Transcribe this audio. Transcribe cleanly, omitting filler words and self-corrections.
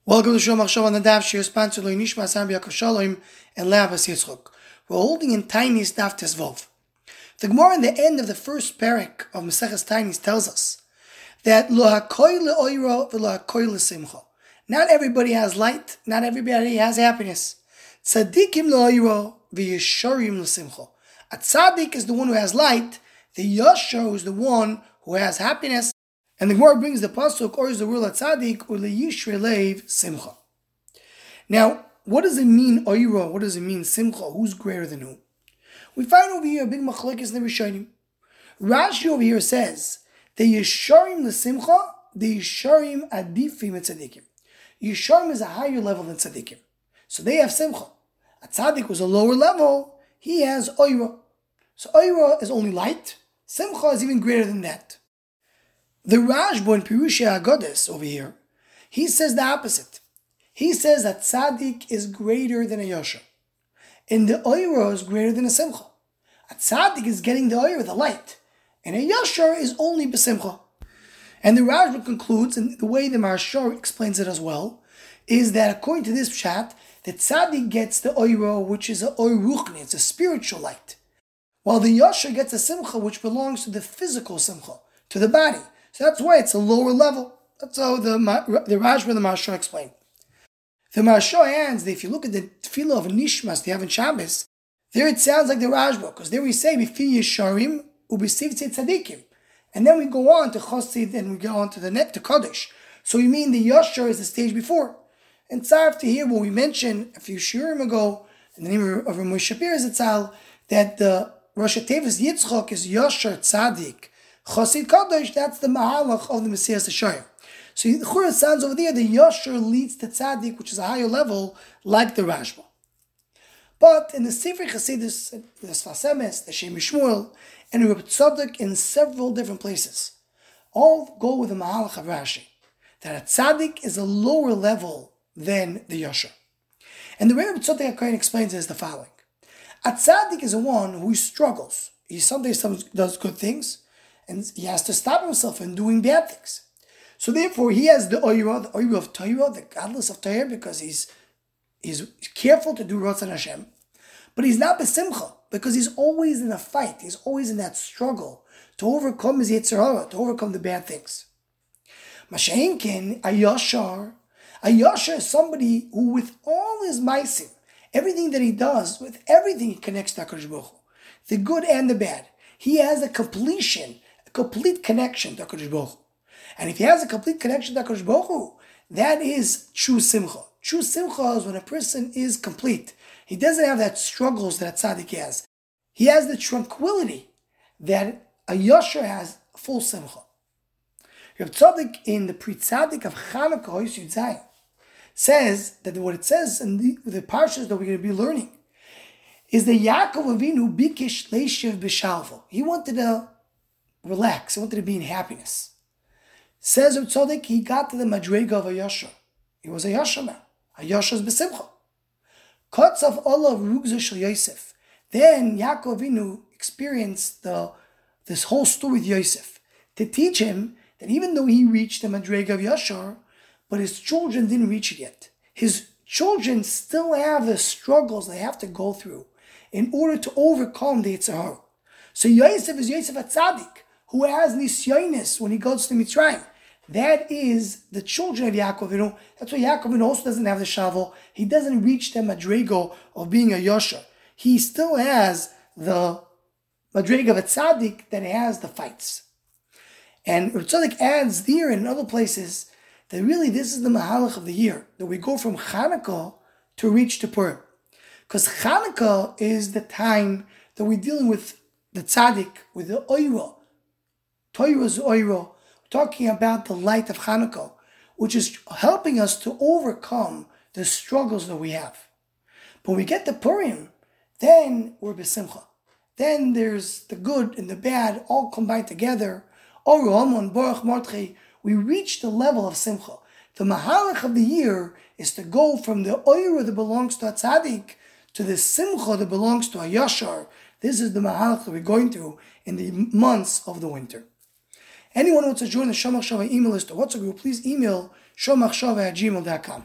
Welcome to Shom Achshav on the Daf Shir, sponsored by Nishma Sam B'Yakov Shalom and Le'Abbas Yitzchok. We're holding in Tainis Daf Tezvov. The Gemara in the end of the first parak of Maseches Tainis tells us that Lo HaKoy Le'oiro V'Lo HaKoy Le'Simcha. Not everybody has light, not everybody has happiness. Tzadikim Le'oiro V'Yesharim Le'Simcha. A tzaddik is the one who has light, the yashar is the one who has happiness. And the Gemara brings the pasuk, or is the word tzaddik, or leyishre leiv simcha. Now, what does it mean oira? What does it mean simcha? Who's greater than who? We find over here a big machlokes in the Rishonim. Rashi over here says the yesharim lesimcha, the yesharim adifim tzaddikim. Yesharim is a higher level than tzaddikim, so they have simcha. A tzaddik was a lower level; he has oira. So oira is only light. Simcha is even greater than that. The Rashba in Pirushei Haggadah over here, he says the opposite. He says that tzaddik is greater than a yashar, and the oira is greater than a simcha. A tzaddik is getting the oira, the light, and a yashar is only b'simcha. And the Rashba concludes, and the way the Marshar explains it as well, is that according to this pshat, the tzaddik gets the oira, which is a oir ruchni, it's a spiritual light, while the yashar gets a simcha, which belongs to the physical simcha, to the body. So that's why it's a lower level. That's how the Rashba and the Marshal explain. The Marshal adds that if you look at the tefillah of Nishmas they have in Shabbos, there it sounds like the Rashba, because there we say B'fi Yesharim U'B'Sivtzei Tzadikim, and then we go on to Chosid and we go on to the net to Kaddish. So you mean the Yashar is the stage before. And tzarf to hear what we mentioned a few shiurim ago in the name of Moshe Shapir Zatzal, that the Rosh Tevis Yitzchok is Yashar Tzadik Chosid Kaddish, that's the Mahalach of the Messias Hashem. So the Chura sounds over there, the Yashar leads to Tzaddik, which is a higher level, like the Rashba. But in the Sefer Chassidus, the Sfas Emes, the Shem Shmuel, and the Rebbe Tzadok in several different places, all go with the Mahalach of Rashi, that a Tzaddik is a lower level than the Yashar. And the way Rebbe Tzadok HaKohen explains it is the following. A Tzaddik is a one who struggles. He sometimes does good things, and he has to stop himself from doing bad things. So therefore, he has the oira of Torah, the godless of Torah, because he's careful to do Ratzon Hashem. But he's not besimcha, because he's always in a fight. He's always in that struggle to overcome his Yetzer Hara, to overcome the bad things. Masha'inkin, a yashar is somebody who with all his maisim, everything that he does, with everything he connects to HaKadosh Baruch Hu, the good and the bad. He has a complete connection to HaKadosh Baruch Hu. And if he has a complete connection to HaKadosh Baruch Hu, that is true simcha. True simcha is when a person is complete. He doesn't have that struggles that a tzaddik has. He has the tranquility that a yashar has, full simcha. Reb Tzadok in the Pri Tzaddik of Chanukah Hos Yud Zayin says that what it says in the parshas that we're going to be learning is that Yaakov Avinu bikish leishiv b'shalvo. He wanted to relax. He wanted to be in happiness. Says Reb Tzadok, he got to the madrega of a yashar. He was a yashar man. A yashar is b'simcha. Cuts of olav rugza shel Yosef. Then Yaakov Avinu experienced this whole story with Yosef to teach him that even though he reached the madrega of yashar, but his children didn't reach it yet. His children still have the struggles they have to go through in order to overcome the Yetzer Hara. So Yosef is Yosef HaTzadik, who has nisyonis when he goes to Mitzrayim. That is the children of Yaakov Avinu. That's why Yaakov Avinu also doesn't have the shavel. He doesn't reach the madrego of being a yashar. He still has the madrego of a tzaddik that has the fights. And Tzaddik adds there and in other places that really this is the mahalach of the year, that we go from Chanukah to reach to Purim. Because Chanukah is the time that we're dealing with the tzaddik, with the oira. Torah's oira. We're talking about the light of Chanukah, which is helping us to overcome the struggles that we have. But when we get to Purim, then we're besimcha. Then there's the good and the bad all combined together. We reach the level of simcha. The mahalach of the year is to go from the oira that belongs to a tzaddik to the simcha that belongs to a yashar. This is the mahalach that we're going through in the months of the winter. Anyone who wants to join the Shom Achshav email list or WhatsApp group, please email shomachshav@gmail.com.